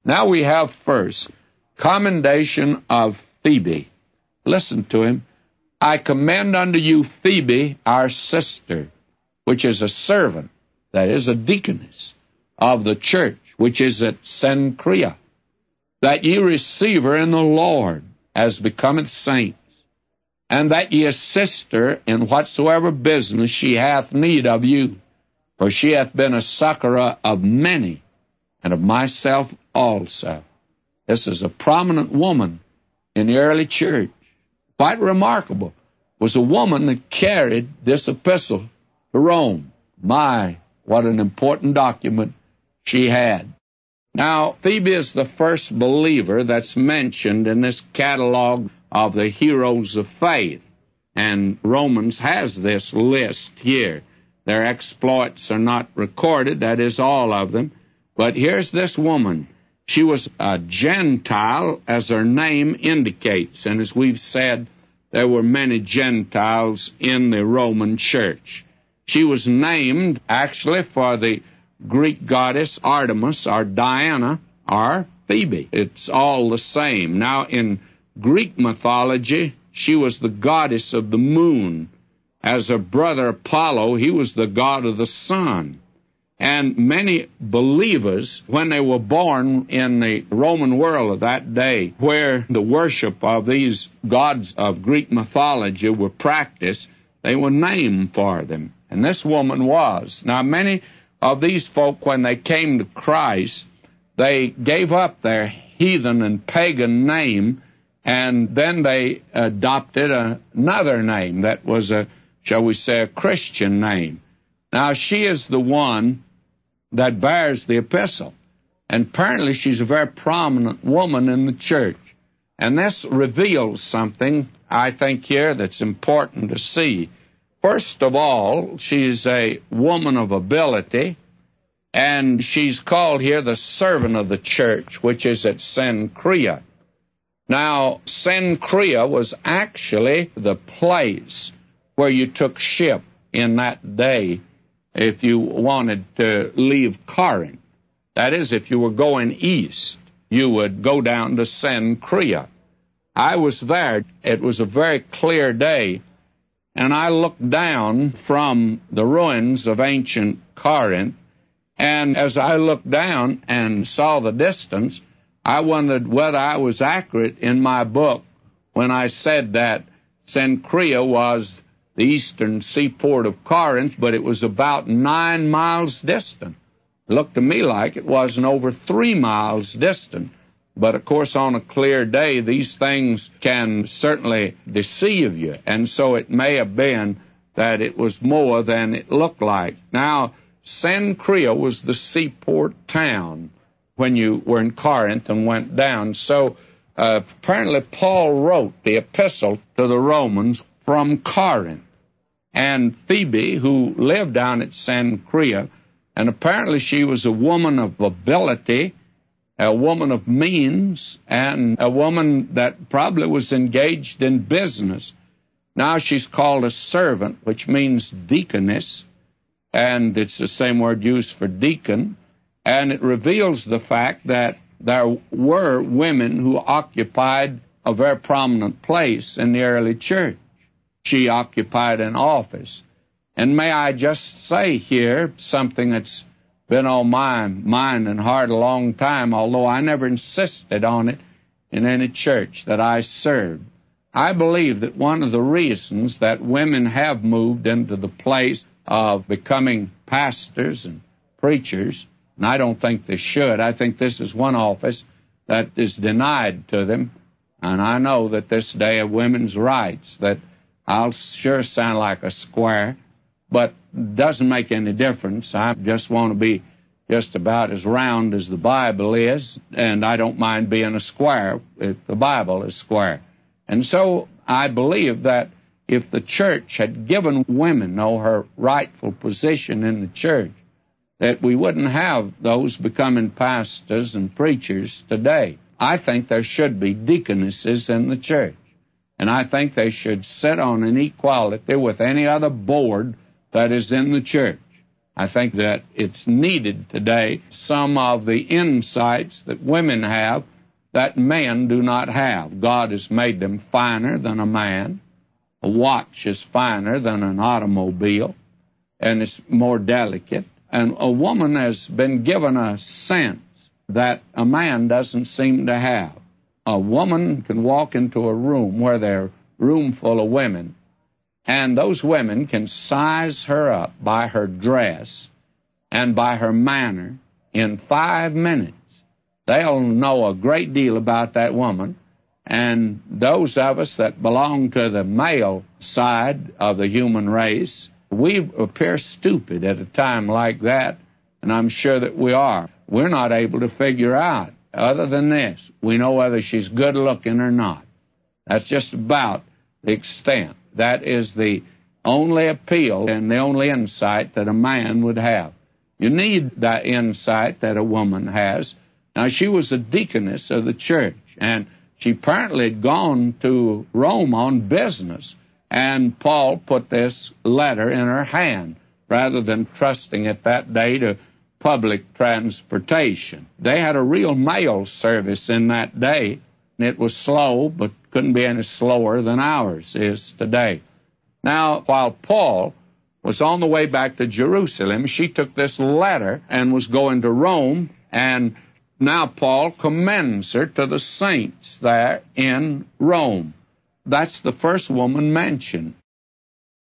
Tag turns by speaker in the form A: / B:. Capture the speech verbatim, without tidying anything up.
A: Now we have first, commendation of Phoebe. Listen to him. I commend unto you Phoebe, our sister, which is a servant, that is a deaconess, of the church, which is at Cenchrea, that ye receive her in the Lord, as becometh saints, and that ye assist her in whatsoever business she hath need of you. For she hath been a succorer of many, and of myself also. This is a prominent woman in the early church. Quite remarkable. It was a woman that carried this epistle to Rome. My, what an important document she had. Now, Phoebe is the first believer that's mentioned in this catalog of the heroes of faith. And Romans has this list here. Their exploits are not recorded, that is, all of them. But here's this woman. She was a Gentile, as her name indicates. And as we've said, there were many Gentiles in the Roman church. She was named, actually, for the Greek goddess Artemis, or Diana, or Phoebe. It's all the same. Now, in Greek mythology, she was the goddess of the moon. As her brother Apollo, he was the god of the sun. And many believers, when they were born in the Roman world of that day, where the worship of these gods of Greek mythology were practiced, they were named for them. And this woman was. Now, many of these folk, when they came to Christ, they gave up their heathen and pagan name, and then they adopted another name that was a, shall we say, a Christian name. Now, she is the one that bears the epistle, and apparently she's a very prominent woman in the church. And this reveals something, I think, here that's important to see. First of all, she's a woman of ability, and she's called here the servant of the church, which is at Cenchrea. Now, Cenchrea was actually the place where you took ship in that day if you wanted to leave Corinth. That is, if you were going east, you would go down to Cenchrea. I was there. It was a very clear day, and I looked down from the ruins of ancient Corinth, and as I looked down and saw the distance, I wondered whether I was accurate in my book when I said that Cenchrea was the eastern seaport of Corinth, but it was about nine miles distant. It looked to me like it wasn't over three miles distant. But, of course, on a clear day, these things can certainly deceive you. And so it may have been that it was more than it looked like. Now, Cenchrea was the seaport town when you were in Corinth and went down. So uh, apparently Paul wrote the epistle to the Romans from Corinth. And Phoebe, who lived down at Cenchrea, and apparently she was a woman of ability, a woman of means, and a woman that probably was engaged in business. Now she's called a servant, which means deaconess, and it's the same word used for deacon, and it reveals the fact that there were women who occupied a very prominent place in the early church. She occupied an office. And may I just say here something that's been on my mind and heart a long time, although I never insisted on it in any church that I served. I believe that one of the reasons that women have moved into the place of becoming pastors and preachers, and I don't think they should, I think this is one office that is denied to them, and I know that this day of women's rights, that I'll sure sound like a square, but doesn't make any difference. I just want to be just about as round as the Bible is, and I don't mind being a square if the Bible is square. And so I believe that if the church had given women know her rightful position in the church, that we wouldn't have those becoming pastors and preachers today. I think there should be deaconesses in the church, and I think they should sit on an equality with any other board that is in the church. I think that it's needed today, some of the insights that women have that men do not have. God has made them finer than a man. A watch is finer than an automobile, and it's more delicate. And a woman has been given a sense that a man doesn't seem to have. A woman can walk into a room where there's a room full of women, and those women can size her up by her dress and by her manner in five minutes. They'll know a great deal about that woman. And those of us that belong to the male side of the human race, we appear stupid at a time like that, and I'm sure that we are. We're not able to figure out, other than this, we know whether she's good looking or not. That's just about the extent. That is the only appeal and the only insight that a man would have. You need that insight that a woman has. Now, she was a deaconess of the church, and she apparently had gone to Rome on business, and Paul put this letter in her hand rather than trusting it that day to public transportation. They had a real mail service in that day, and it was slow, but couldn't be any slower than ours is today. Now, while Paul was on the way back to Jerusalem, she took this letter and was going to Rome, and now Paul commends her to the saints there in Rome. That's the first woman mentioned.